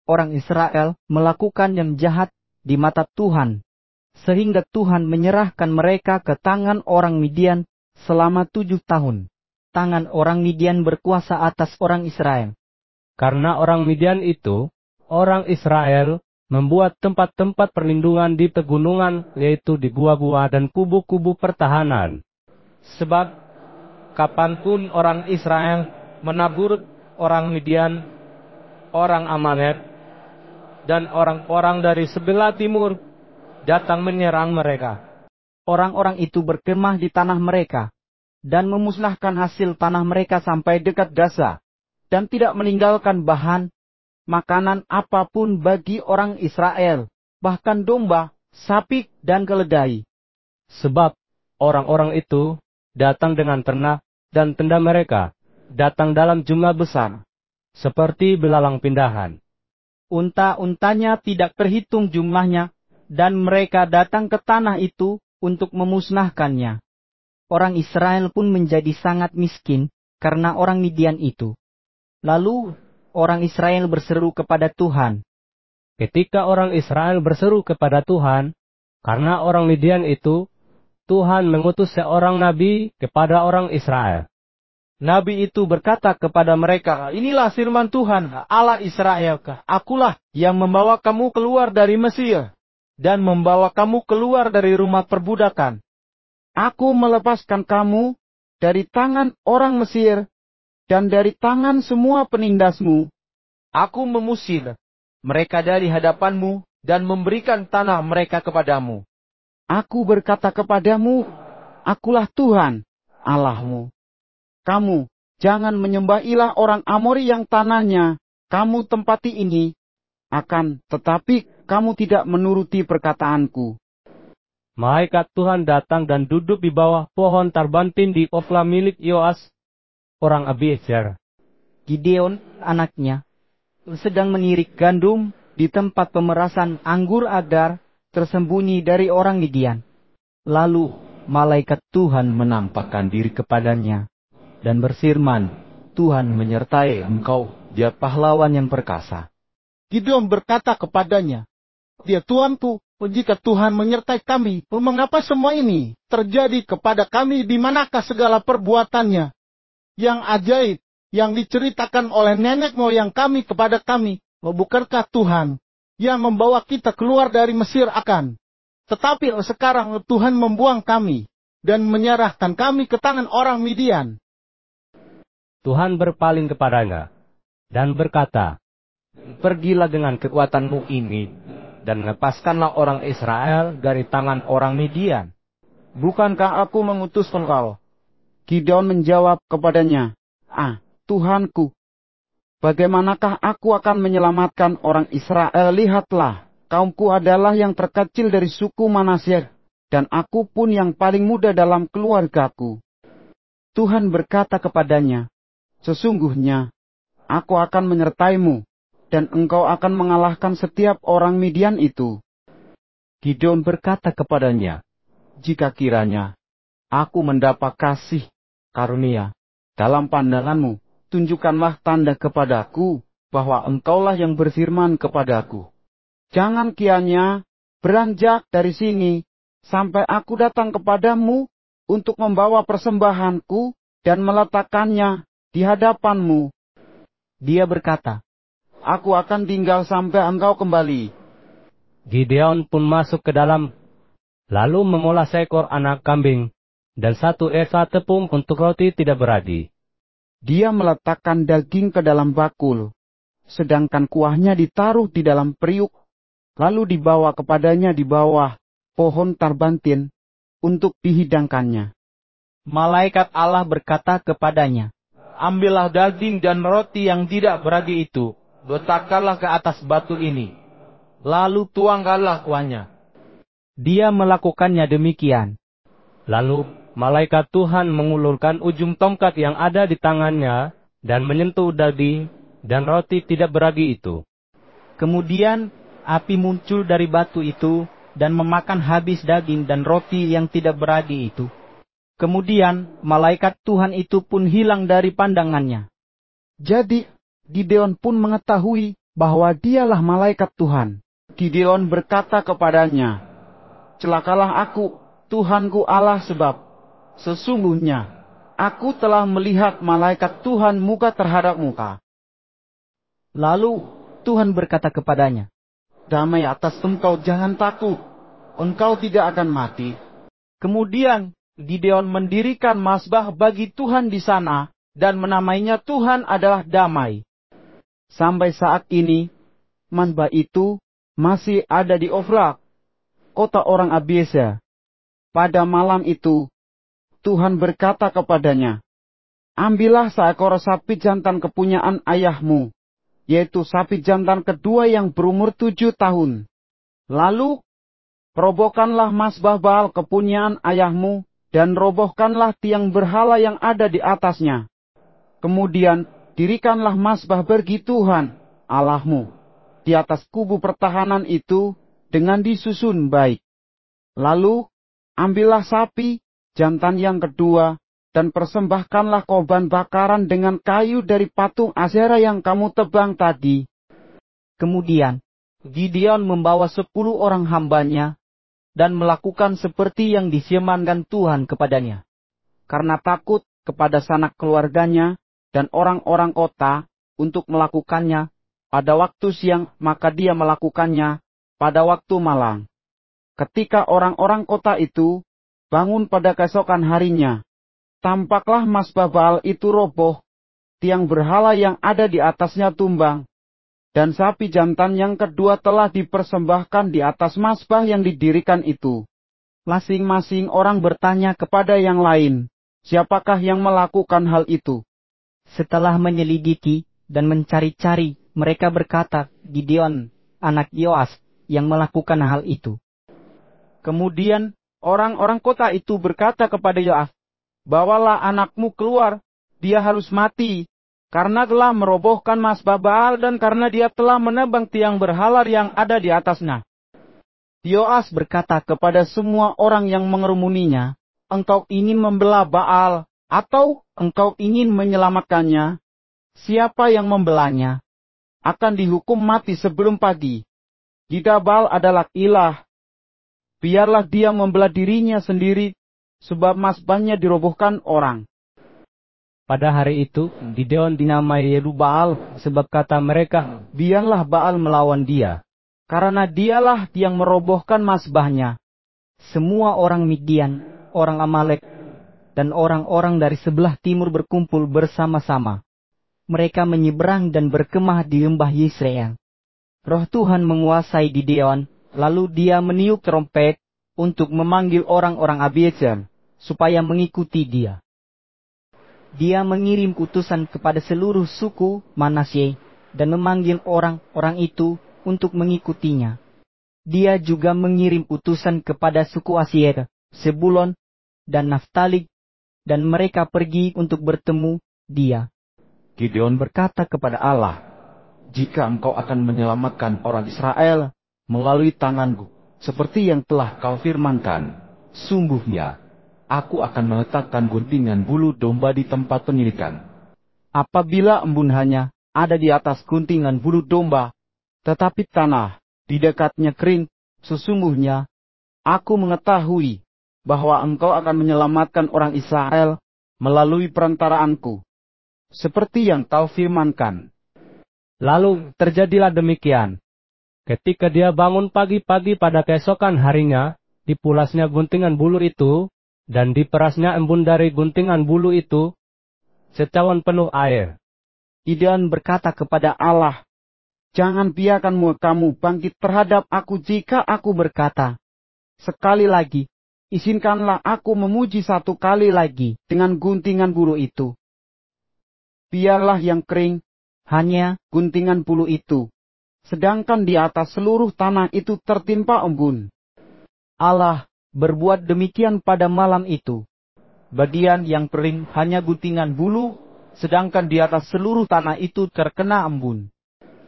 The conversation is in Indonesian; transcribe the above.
orang Israel melakukan yang jahat di mata Tuhan, sehingga Tuhan menyerahkan mereka ke tangan orang Midian selama 7 tahun. Tangan orang Midian berkuasa atas orang Israel. Karena orang Midian itu, orang Israel membuat tempat-tempat perlindungan di pegunungan, yaitu di gua-gua dan kubu-kubu pertahanan. Sebab kapanpun orang Israel menabur orang Midian, orang Amalet, dan orang-orang dari sebelah timur datang menyerang mereka, orang-orang itu berkemah di tanah mereka, dan memusnahkan hasil tanah mereka sampai dekat Gaza, dan tidak meninggalkan bahan makanan apapun bagi orang Israel, bahkan domba, sapi, dan keledai. Sebab orang-orang itu datang dengan ternak dan tenda mereka, datang dalam jumlah besar, seperti belalang pindahan. Unta-untanya tidak terhitung jumlahnya, dan mereka datang ke tanah itu untuk memusnahkannya. Orang Israel pun menjadi sangat miskin karena orang Midian itu. Lalu orang Israel berseru kepada Tuhan. Ketika orang Israel berseru kepada Tuhan, karena orang Midian itu, Tuhan mengutus seorang nabi kepada orang Israel. Nabi itu berkata kepada mereka, "Inilah firman Tuhan, Allah Israel. Akulah yang membawa kamu keluar dari Mesir, dan membawa kamu keluar dari rumah perbudakan. Aku melepaskan kamu dari tangan orang Mesir, dan dari tangan semua penindasmu. Aku mengusir mereka dari hadapanmu, dan memberikan tanah mereka kepadamu. Aku berkata kepadamu, akulah Tuhan, Allahmu. Kamu jangan menyembah ilah orang Amori yang tanahnya kamu tempati ini, akan tetapi kamu tidak menuruti perkataanku." Malaikat Tuhan datang dan duduk di bawah pohon tarbantin di Ofla milik Yoas, orang Abiezer. Gideon, anaknya, sedang menirik gandum di tempat pemerasan anggur agar tersembunyi dari orang Midian. Lalu malaikat Tuhan menampakkan diri kepadanya dan berfirman, "Tuhan menyertai engkau, dia pahlawan yang perkasa." Gideon berkata kepadanya, "Ya Tuanku, jika Tuhan menyertai kami, mengapa semua ini terjadi kepada kami? Di manakah segala perbuatannya yang ajaib yang diceritakan oleh nenek moyang kami kepada kami? Bukankah Tuhan yang membawa kita keluar dari Mesir akan? Tetapi sekarang Tuhan membuang kami dan menyerahkan kami ke tangan orang Midian." Tuhan berpaling kepadanya dan berkata, "Pergilah dengan kekuatanmu ini, dan lepaskanlah orang Israel dari tangan orang Midian." "Bukankah aku mengutus engkau?" Gideon menjawab kepadanya, Tuhanku, bagaimanakah aku akan menyelamatkan orang Israel? Lihatlah, kaumku adalah yang terkecil dari suku Manasye, dan aku pun yang paling muda dalam keluargaku." Tuhan berkata kepadanya, "Sesungguhnya, aku akan menyertaimu, dan engkau akan mengalahkan setiap orang Midian itu." Gideon berkata kepadanya, "Jika kiranya aku mendapat kasih karunia dalam pandanganmu, tunjukkanlah tanda kepadaku bahwa engkaulah yang berfirman kepadaku. Jangan kianya beranjak dari sini sampai aku datang kepadamu untuk membawa persembahanku dan meletakkannya di hadapanmu." Dia berkata, "Aku akan tinggal sampai engkau kembali." Gideon pun masuk ke dalam, lalu mengolah seekor anak kambing dan 1 esa tepung untuk roti tidak beradi. Dia meletakkan daging ke dalam bakul, sedangkan kuahnya ditaruh di dalam periuk, lalu dibawa kepadanya di bawah pohon tarbantin untuk dihidangkannya. Malaikat Allah berkata kepadanya, "Ambillah daging dan roti yang tidak beragi itu, letakkanlah ke atas batu ini, lalu tuangkanlah kuahnya." Dia melakukannya demikian. Lalu malaikat Tuhan mengulurkan ujung tongkat yang ada di tangannya dan menyentuh daging dan roti tidak beragi itu. Kemudian api muncul dari batu itu dan memakan habis daging dan roti yang tidak beragi itu. Kemudian malaikat Tuhan itu pun hilang dari pandangannya. Jadi Gideon pun mengetahui bahwa dialah malaikat Tuhan. Gideon berkata kepadanya, "Celakalah aku, Tuhanku Allah, sebab sesungguhnya aku telah melihat malaikat Tuhan muka terhadap muka." Lalu Tuhan berkata kepadanya, "Damai atas engkau, jangan takut. Engkau tidak akan mati." Kemudian Gideon mendirikan mazbah bagi Tuhan di sana dan menamainya Tuhan adalah Damai. Sampai saat ini, mazbah itu masih ada di Ofra, kota orang Abiezer. Pada malam itu, Tuhan berkata kepadanya, "Ambillah seekor sapi jantan kepunyaan ayahmu, yaitu sapi jantan kedua yang berumur 7 tahun. Lalu, robohkanlah mazbah Baal kepunyaan ayahmu, dan robohkanlah tiang berhala yang ada di atasnya. Kemudian, dirikanlah mazbah bagi Tuhan, Allahmu, di atas kubu pertahanan itu dengan disusun baik. Lalu, ambillah sapi jantan yang kedua, dan persembahkanlah korban bakaran dengan kayu dari patung Asyera yang kamu tebang tadi." Kemudian Gideon membawa 10 orang hambanya dan melakukan seperti yang difirmankan Tuhan kepadanya. Karena takut kepada sanak keluarganya dan orang-orang kota untuk melakukannya pada waktu siang, maka dia melakukannya pada waktu malam. Ketika orang-orang kota itu bangun pada keesokan harinya, tampaklah mazbah Baal itu roboh, tiang berhala yang ada di atasnya tumbang, dan sapi jantan yang kedua telah dipersembahkan di atas mazbah yang didirikan itu. Masing-masing orang bertanya kepada yang lain, "Siapakah yang melakukan hal itu?" Setelah menyelidiki dan mencari-cari, mereka berkata, "Gideon, anak Yoas, yang melakukan hal itu." Kemudian orang-orang kota itu berkata kepada Yoas, "Bawalah anakmu keluar, dia harus mati, karena telah merobohkan mazbah Baal dan karena dia telah menebang tiang berhala yang ada di atasnya." Yoas berkata kepada semua orang yang mengerumuninya, "Engkau ingin membela Baal, atau engkau ingin menyelamatkannya? Siapa yang membelanya akan dihukum mati sebelum pagi. Jika Baal adalah ilah, biarlah dia membela dirinya sendiri, sebab mazbahnya dirobohkan orang." Pada hari itu, Gideon dinamai Yerubbaal, sebab kata mereka, "Biarlah Baal melawan dia, karena dialah yang merobohkan mazbahnya." Semua orang Midian, orang Amalek, dan orang-orang dari sebelah timur berkumpul bersama-sama. Mereka menyeberang dan berkemah di lembah Yisrael. Roh Tuhan menguasai Gideon, lalu dia meniup trompet untuk memanggil orang-orang Abiezer supaya mengikuti dia. Dia mengirim utusan kepada seluruh suku Manasye dan memanggil orang-orang itu untuk mengikutinya. Dia juga mengirim utusan kepada suku Asyer, Sebulon, dan Naftali, dan mereka pergi untuk bertemu dia. Gideon berkata kepada Allah, "Jika engkau akan menyelamatkan orang Israel melalui tanganku, seperti yang telah kau firmankan, sungguhnya aku akan meletakkan guntingan bulu domba di tempat penyirikan." Apabila embun hanya ada di atas guntingan bulu domba, tetapi tanah di dekatnya kering, sesungguhnya aku mengetahui bahwa engkau akan menyelamatkan orang Israel melalui perantaraanku, seperti yang kau firmankan. Lalu terjadilah demikian. Ketika dia bangun pagi-pagi pada keesokan harinya, dipulasnya guntingan bulu itu, dan diperasnya embun dari guntingan bulu itu, secawan penuh air. Gideon berkata kepada Allah, "Jangan biarkan kamu bangkit terhadap aku jika aku berkata, 'Sekali lagi, izinkanlah aku memuji satu kali lagi dengan guntingan bulu itu.' Biarlah yang kering hanya guntingan bulu itu, sedangkan di atas seluruh tanah itu tertimpa embun." Allah berbuat demikian pada malam itu. Bagian yang kering hanya guntingan bulu, sedangkan di atas seluruh tanah itu terkena embun.